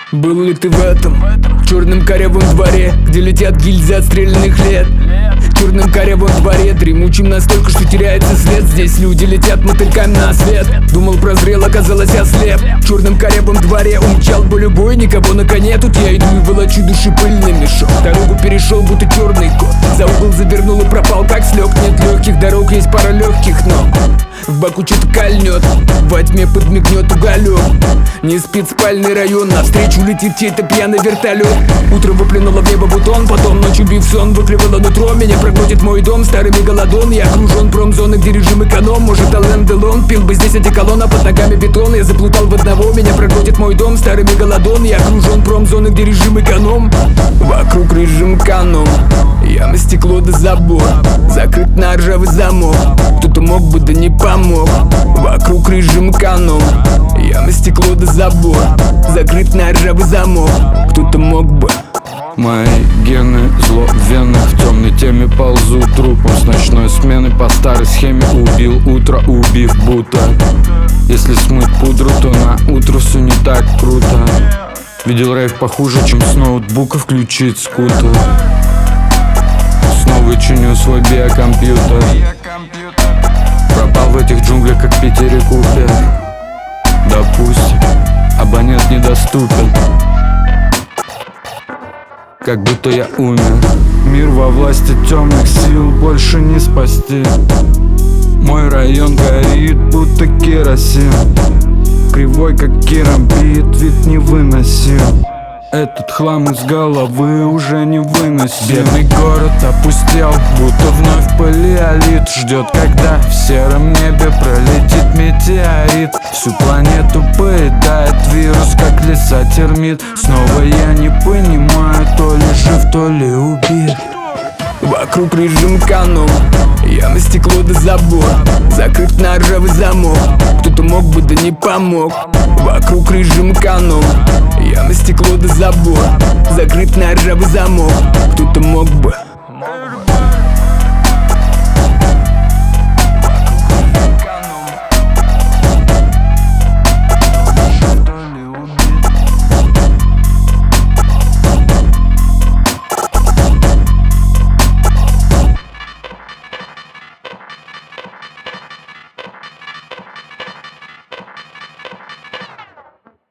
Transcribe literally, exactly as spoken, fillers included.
Был ли ты в этом черном корявом дворе, где летят гильзы отстрелянных лет? В черном корявом дворе, дремучим настолько, что теряется след. Здесь люди летят мотыльками на свет. Думал, прозрел, оказалось ослеп. В черном корявом дворе умчал бы любой, никого на коне. Тут я иду и волочу души пыльный мешок. Дорогу перешел, будто черный кот. За угол завернул и пропал, как слег. Нет легких дорог, есть пара легких ног. В боку что-то кольнет, во тьме подмигнет уголек. Не спит спальный район, навстречу летит чей-то пьяный вертолет. Утром выплюнуло в небо бутон, потом ночью бив сон выклевало нутро. Меня проглотит мой дом, старый мегалодон. Я окружен промзоны, где режим эконом. Может, Ален Делон пил бы здесь одеколон, а под ногами бетон. Я заплутал в одного, меня проглотит мой дом, старый мегалодон. Я окружен промзоны, где режим эконом. Вокруг режим эконом. Яма, стекло да забор, закрыт на ржавый замок. Кто-то мог бы, да не помог. Вокруг режим эконом. Яма, стекло да забор, закрыт на ржавый замок. Кто-то мог бы. Мои гены зло в венах, в темной теме ползу трупом с ночной смены. По старой схеме убил утро, убив будто. Если смыть пудру, то на утро все не так круто. Видел рейв похуже, чем с ноутбука включить скутер. Снова чиню свой биокомпьютер. Пропал в этих джунглях, как в Питере Купер. Допустим, абонент недоступен. Как будто я умер. Мир во власти темных сил, больше не спасти. Мой район горит, будто керосин. Кривой, как керамбит, вид не выносил. Этот хлам из головы уже не выносим. Бедный город опустел, будто вновь палеолит. Ждет, когда в сером небе пролетит метеорит. Всю планету поедает вирус, как леса термит. Снова я не понимаю, то ли жив, то ли убит. Вокруг режим эконом. Яма, стекло да забор, закрыт на ржавый замок. Кто-то мог бы, да не помог. Вокруг режим эконом. Яма, стекло да забор, закрыт на ржавый замок. Кто-то мог бы.